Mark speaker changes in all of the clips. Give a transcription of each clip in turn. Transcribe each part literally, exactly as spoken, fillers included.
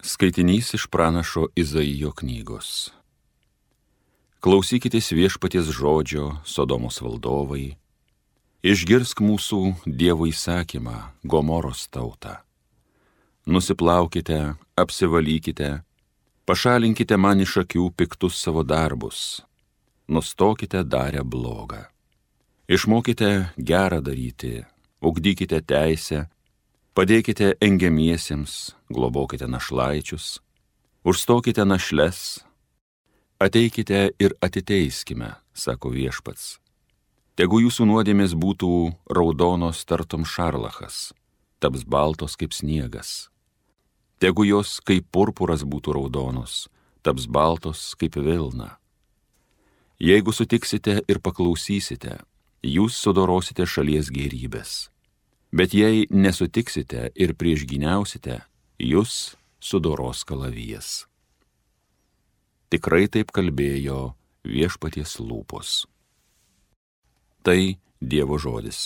Speaker 1: Skaitinys iš pranašo Izaijo knygos. Klausykitės viešpaties žodžio, Sodomos valdovai. Išgirsk mūsų Dievo įsakymą, Gomoros tauta. Nusiplaukite, apsivalykite, pašalinkite man iš akių piktus savo darbus. Nustokite darę blogą. Išmokite gerą daryti, ugdykite teisę, padėkite engiamiesiems, globokite našlaičius, užstokite našles, ateikite ir atiteiskime, sako viešpats. Tegu jūsų nuodėmės būtų raudonos tartum šarlachas, taps baltos kaip sniegas. Tegu jos kaip purpuras būtų raudonos, taps baltos kaip vilna. Jeigu sutiksite ir paklausysite, jūs sudorosite šalies gėrybės. Bet jei nesutiksite ir priešgyniausite, jūs sudoros kalavijas. Tikrai taip kalbėjo viešpaties lūpos. Tai Dievo žodis.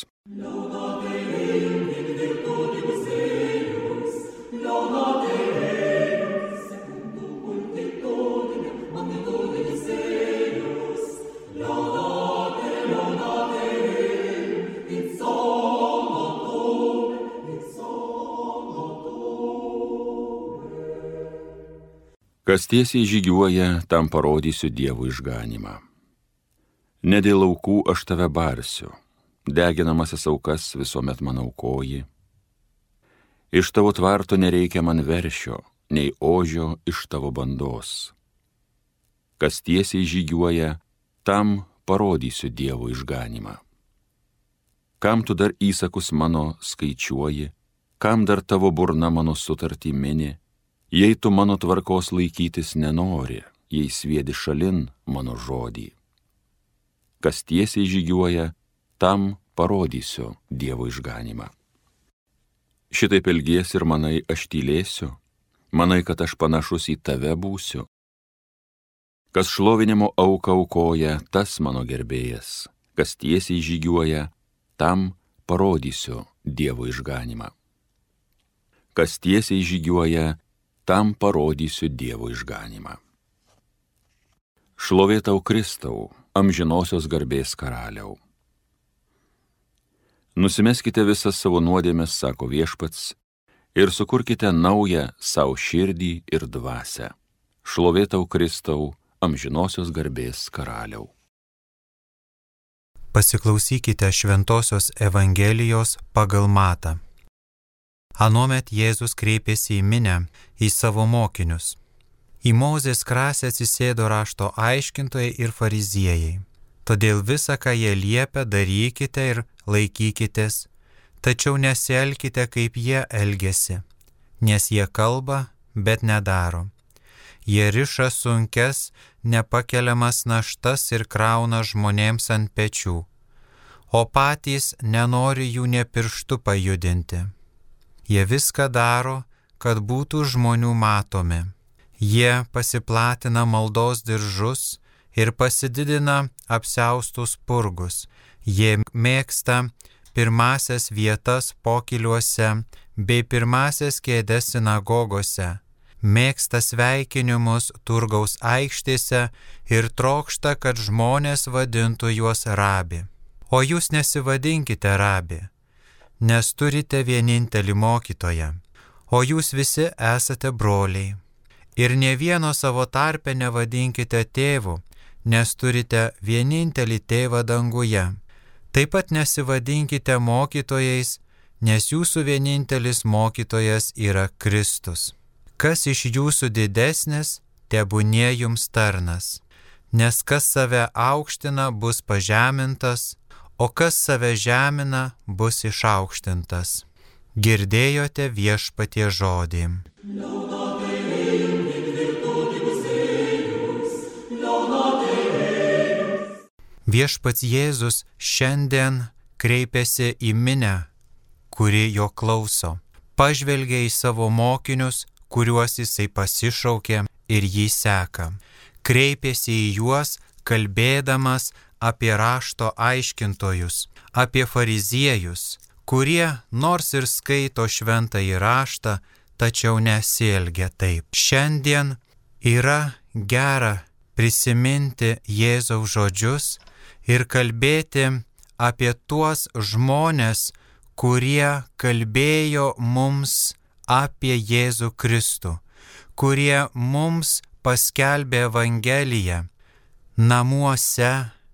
Speaker 1: Kas tiesiai žygiuoja, tam parodysiu Dievo išganymą. Ne dėl aukų aš tave barsiu, deginamasis aukas visuomet man aukoji. Iš tavo tvarto nereikia man veršio, nei ožio iš tavo bandos. Kas tiesiai žygiuoja, tam parodysiu Dievo išganymą. Kam tu dar įsakus mano skaičiuoji, kam dar tavo burna mano sutartį mini, jei tu mano tvarkos laikytis nenori, jei sviedi šalin mano žodį. Kas tiesiai žygiuoja, tam parodysiu Dievo išganymą. Šitaip elgies ir manai, aš tylėsiu, manai, kad aš panašus į tave būsiu. Kas šlovinimo auką aukoja, tas mano gerbėjas, kas tiesiai žygiuoja, tam parodysiu Dievo išganymą. Kas tiesiai žygiuoja, tam parodysiu Dievo išganymą. Šlovė tau Kristau, amžinosios garbės karaliau. Nusimeskite visas savo nuodėmes, sako viešpats, ir sukurkite naują savo širdį ir dvasią. Šlovė tau Kristau, amžinosios garbės karaliau.
Speaker 2: Pasiklausykite Šventosios Evangelijos pagal Matą. Anuomet Jėzus kreipėsi į minią, į savo mokinius. Į Mozės krasę atsisėdo rašto aiškintojai ir fariziejai. Todėl visą, ką jie liepia, darykite ir laikykitės, tačiau nesielkite, kaip jie elgiasi, nes jie kalba, bet nedaro. Jie riša sunkes, nepakeliamas naštas ir krauna žmonėms ant pečių, o patys nenori jų nė pirštu pajudinti. Jie viską daro, kad būtų žmonių matomi. Jie pasiplatina maldos diržus ir pasididina apsiaustus purgus. Jie mėgsta pirmasias vietas pokyliuose bei pirmasias kėdes sinagogose. Mėgsta sveikinimus turgaus aikštėse ir trokšta, kad žmonės vadintų juos rabi. O jūs nesivadinkite rabi, nes turite vienintelį mokytoją, o jūs visi esate broliai. Ir ne vieno savo tarpe nevadinkite tėvu, nes turite vienintelį tėvą danguje. Taip pat nesivadinkite mokytojais, nes jūsų vienintelis mokytojas yra Kristus. Kas iš jūsų didesnis, tebūnie jums tarnas, nes kas save aukština, bus pažemintas, o kas save žemina, bus išaukštintas. Girdėjote viešpatie žodį. Viešpats Jėzus šiandien kreipėsi į minią, kuri jo klauso. Pažvelgė į savo mokinius, kuriuos jisai pasišaukė ir jį seka. Kreipėsi į juos, kalbėdamas apie rašto aiškintojus, apie fariziejus, kurie nors ir skaito šventąjį raštą, tačiau nesielgia taip. Šiandien yra gera prisiminti Jėzaus žodžius ir kalbėti apie tuos žmones, kurie kalbėjo mums apie Jėzų Kristų, kurie mums paskelbė Evangeliją namuose,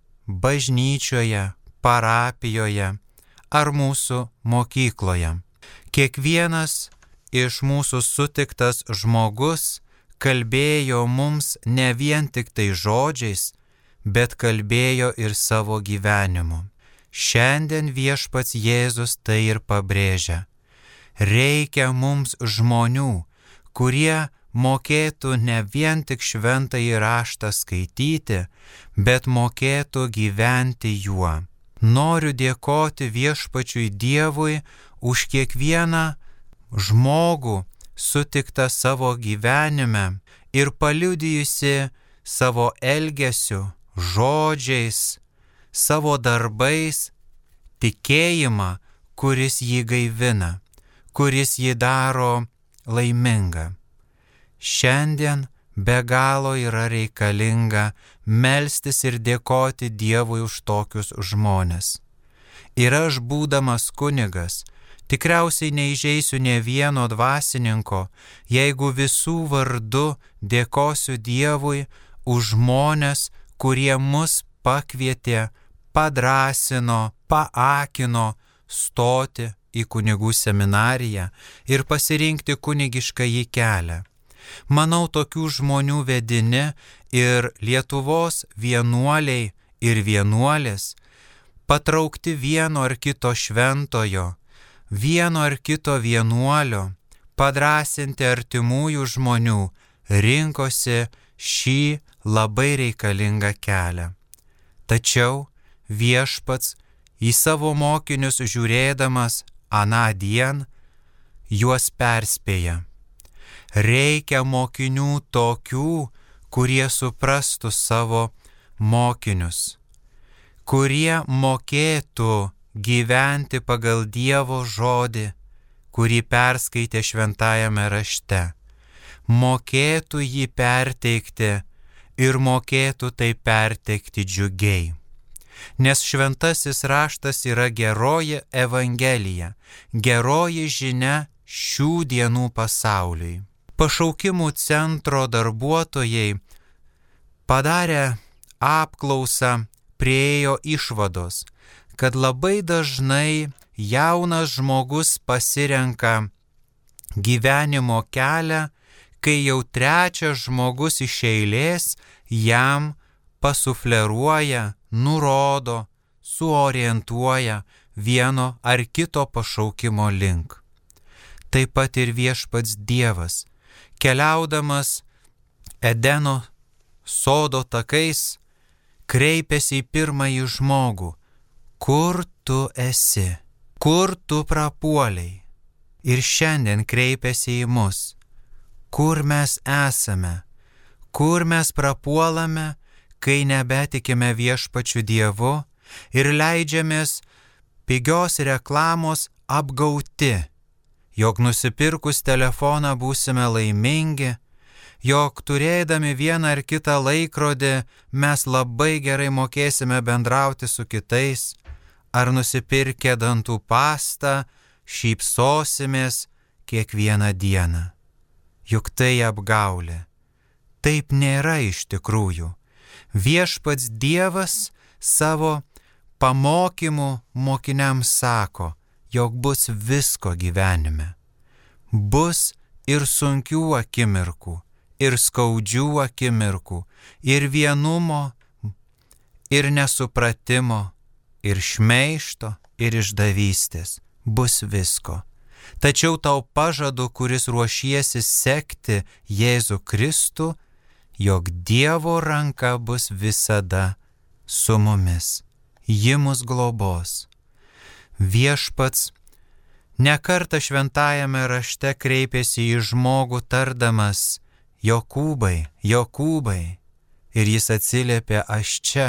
Speaker 2: bažnyčioje, parapijoje ar mūsų mokykloje. Kiekvienas iš mūsų sutiktas žmogus kalbėjo mums ne vien tik tai žodžiais, bet kalbėjo ir savo gyvenimu. Šiandien viešpats Jėzus tai ir pabrėžia. Reikia mums žmonių, kurie mokėtų ne vien tik šventąjį raštą skaityti, bet mokėtų gyventi juo. Noriu dėkoti viešpačiui Dievui už kiekvieną žmogų sutiktą savo gyvenime ir paliudijusi savo elgesiu, žodžiais, savo darbais tikėjimą, kuris jį gaivina, kuris jį daro laimingą. Šiandien be galo yra reikalinga melstis ir dėkoti Dievui už tokius žmones. Ir aš, būdamas kunigas, tikriausiai neįžeisiu ne vieno dvasininko, jeigu visų vardu dėkosiu Dievui už žmones, kurie mus pakvietė, padrąsino, paakino stoti į kunigų seminariją ir pasirinkti kunigiškąjį kelią. Manau, tokių žmonių vedini ir Lietuvos vienuoliai ir vienuolės, patraukti vieno ar kito šventojo, vieno ar kito vienuolio, padrąsinti artimųjų žmonių, rinkosi šį labai reikalingą kelią. Tačiau viešpats į savo mokinius žiūrėdamas anądien juos perspėja. Reikia mokinių tokių, kurie suprastų savo mokinius, kurie mokėtų gyventi pagal Dievo žodį, kurį perskaitė šventajame rašte, mokėtų jį perteikti ir mokėtų tai perteikti džiugiai. Nes šventasis raštas yra geroji Evangelija, geroji žinia šių dienų pasauliui. Pašaukimų centro darbuotojai padarę apklausą priėjo išvados, kad labai dažnai jaunas žmogus pasirenka gyvenimo kelią, kai jau trečias žmogus iš eilės jam pasufleruoja, nurodo, suorientuoja vieno ar kito pašaukimo link. Taip pat ir viešpats Dievas, keliaudamas Edeno sodo takais, kreipėsi į pirmąjį žmogų. Kur tu esi? Kur tu prapuoliai? Ir šiandien kreipėsi į mus. Kur mes esame? Kur mes prapuolame, kai nebetikime viešpačiu Dievu ir leidžiamės pigios reklamos apgauti, jog nusipirkus telefoną būsime laimingi, jog turėdami vieną ar kitą laikrodį mes labai gerai mokėsime bendrauti su kitais, ar nusipirkę dantų pastą šypsosimės kiekvieną dieną. Juk tai apgaulė. Taip nėra iš tikrųjų. Viešpats Dievas savo pamokymų mokiniams sako, jog bus visko gyvenime. Bus ir sunkių akimirkų, ir skaudžių akimirkų, ir vienumo, ir nesupratimo, ir šmeišto, ir išdavystės. Bus visko. Tačiau tau pažadu, kuris ruošiesi sekti Jėzų Kristų, jog Dievo ranka bus visada su mumis. Ji mus globos. Viešpats nekartą šventajame rašte kreipėsi į žmogų tardamas: Jokūbai, Jokūbai. Ir jis atsiliepė: aš čia.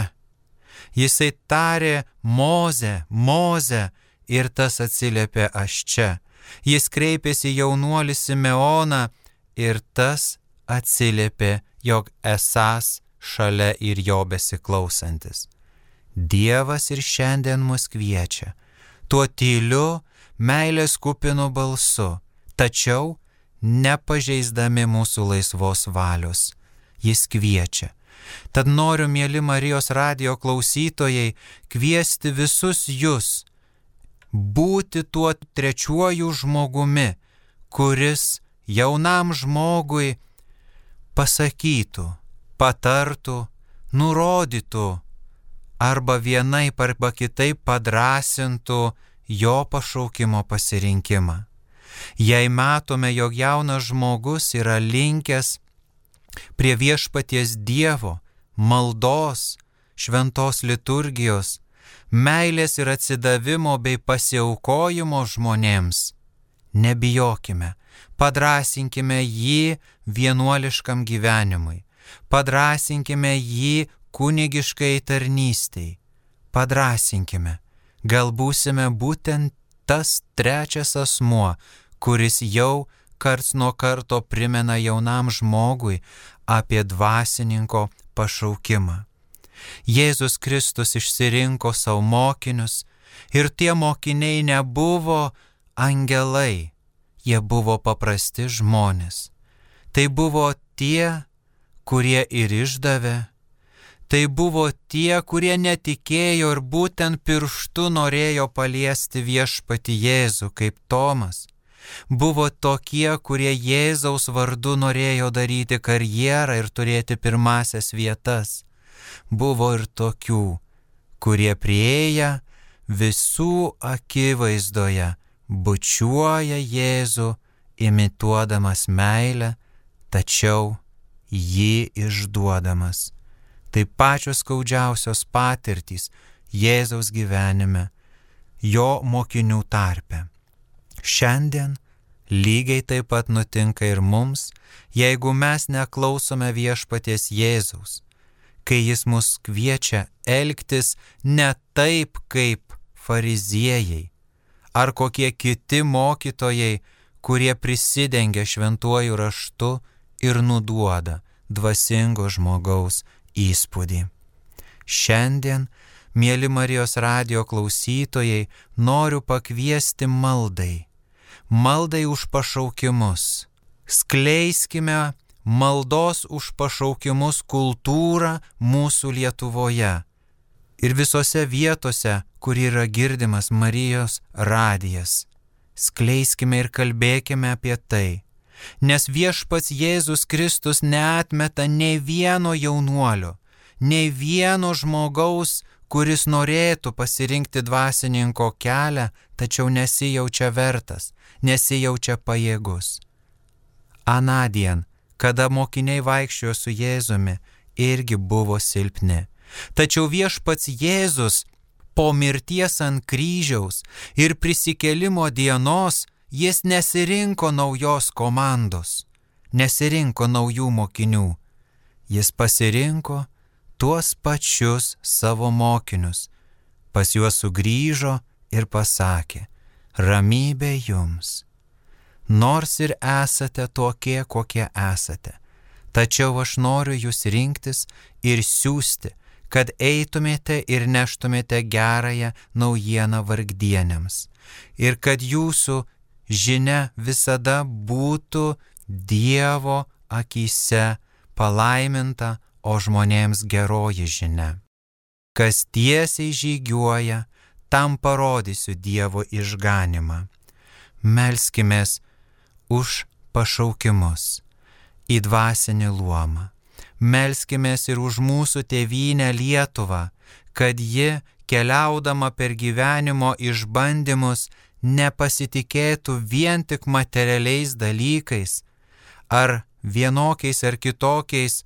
Speaker 2: Jisai tarė: Moze, Moze. Ir tas atsiliepė: aš čia. Jis kreipėsi į jaunuolį Simeoną ir tas atsiliepė, jog esąs šalia ir jo besiklausantis. Dievas ir šiandien mus kviečia, tuo tyliu, meilės kupinu balsu, tačiau nepažeisdami mūsų laisvos valios. Jis kviečia. Tad noriu, mieli Marijos radijo klausytojai, kviesti visus jūs būti tuo trečiuoju žmogumi, kuris jaunam žmogui pasakytų, patartų, nurodytų arba vienaip arba kitaip padrąsintų jo pašaukimo pasirinkimą. Jei matome, jog jaunas žmogus yra linkęs prie viešpaties Dievo, maldos, šventos liturgijos, meilės ir atsidavimo bei pasiaukojimo žmonėms, nebijokime, padrąsinkime jį vienuoliškam gyvenimui, padrąsinkime jį kunigiškai tarnystei, padrąsinkime, gal būsime būtent tas trečias asmuo, kuris jau karts nuo karto primena jaunam žmogui apie dvasininko pašaukimą. Jėzus Kristus išsirinko savo mokinius ir tie mokiniai nebuvo angelai, jie buvo paprasti žmonės. Tai buvo tie, kurie ir išdavė, tai buvo tie, kurie netikėjo ir būtent pirštu norėjo paliesti viešpatį Jėzų kaip Tomas. Buvo tokie, kurie Jėzaus vardu norėjo daryti karjerą ir turėti pirmasias vietas. Buvo ir tokių, kurie priėję visų akivaizdoje bučiuoja Jėzų, imituodamas meilę, tačiau jį išduodamas. Tai pačios skaudžiausios patirtys Jėzaus gyvenime, jo mokinių tarpe. Šiandien lygiai taip pat nutinka ir mums, jeigu mes neklausome viešpaties Jėzaus, kai jis mus kviečia elgtis ne taip kaip fariziejai ar kokie kiti mokytojai, kurie prisidengia šventuoju raštu ir nuduoda dvasingo žmogaus įspūdį. Šiandien, mieli Marijos radijo klausytojai, noriu pakviesti maldai. Maldai už pašaukimus. Skleiskime maldos už pašaukimus kultūrą mūsų Lietuvoje ir visose vietose, kur yra girdimas Marijos radijas. Skleiskime ir kalbėkime apie tai, nes viešpats Jėzus Kristus neatmeta nei vieno jaunuolio, nei vieno žmogaus, kuris norėtų pasirinkti dvasininko kelią, tačiau nesijaučia vertas, nesijaučia pajėgus. Anadien, kada mokiniai vaikščiojo su Jėzumi, irgi buvo silpni. Tačiau viešpats Jėzus po mirties ant kryžiaus ir prisikėlimo dienos jis nesirinko naujos komandos, nesirinko naujų mokinių. Jis pasirinko tuos pačius savo mokinius. Pas juos sugrįžo ir pasakė: ramybė jums. Nors ir esate tokie, kokie esate, tačiau aš noriu jūs rinktis ir siųsti, kad eitumėte ir neštumėte gerąją naujieną vargdienėms ir kad jūsų žinia visada būtų Dievo akyse palaiminta, o žmonėms geroji žinia. Kas tiesiai žygiuoja, tam parodysiu Dievo išganimą. Melskimės už pašaukimus į dvasinį luomą. Melskimės ir už mūsų tėvynę Lietuvą, kad ji, keliaudama per gyvenimo išbandymus, nepasitikėtų vien tik materialiais dalykais ar vienokiais ar kitokiais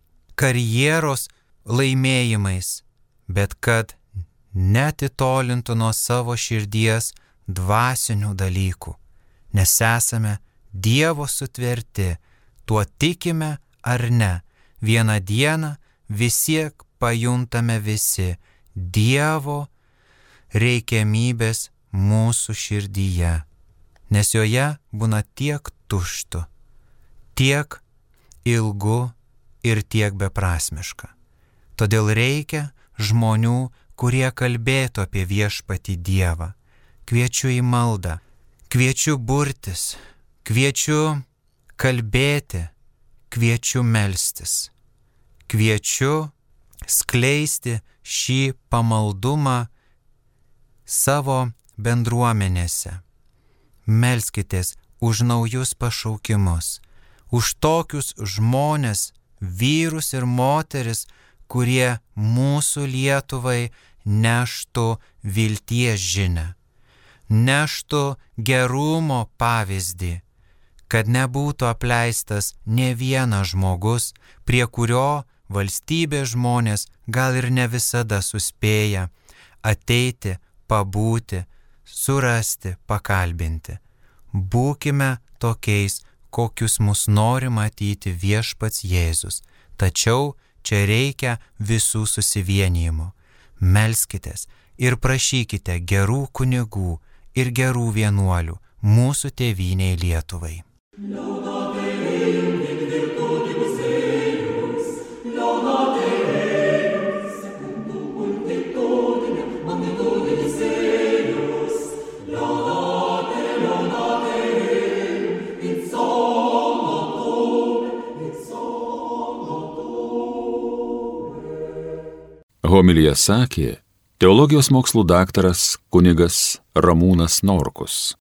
Speaker 2: karjeros laimėjimais, bet kad netitolintų nuo savo širdies dvasinių dalykų, nes esame Dievo sutverti, tuo tikime ar ne, vieną dieną visiek pajuntame visi Dievo reikiamybės mūsų širdyje, nes joje būna tiek tuštu, tiek ilgu ir tiek beprasmiška. Todėl reikia žmonių, kurie kalbėtų apie viešpatį Dievą. Kviečiu į maldą, kviečiu burtis, kviečiu kalbėti, kviečiu melstis, kviečiu skleisti šį pamaldumą savo bendruomenėse. Melskitės už naujus pašaukimus, už tokius žmonės, vyrus ir moteris, kurie mūsų Lietuvai neštų vilties žinią, neštų gerumo pavyzdį, kad nebūtų apleistas ne vienas žmogus, prie kurio valstybės žmonės gal ir ne visada suspėja ateiti, pabūti, surasti, pakalbinti. Būkime tokiais, kokius mus nori matyti viešpats Jėzus. Tačiau čia reikia visų susivienijimo. Melskitės ir prašykite gerų kunigų ir gerų vienuolių mūsų tėvynei Lietuvai.
Speaker 1: Homiliją sakė teologijos mokslų daktaras kunigas Ramūnas Norkus.